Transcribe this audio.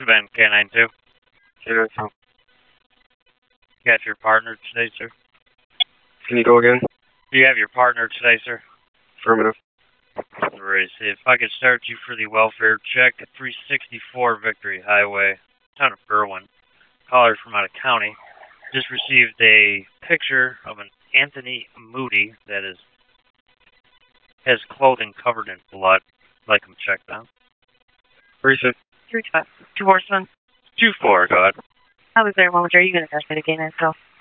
Savannah K92. Yeah, so Got your partner today, sir? can you go again? Do you have your partner today, sir? Affirmative. Alright, see if I could start you for the welfare check at 364 Victory Highway, town of Berwyn. Caller from out of county just received a picture of an Anthony Moody that has clothing covered in blood. Like him checked out. Where is it? 3-5. 2-4-7. 2-4, go ahead. I was there a moment. Are you going to test it again, Ansel?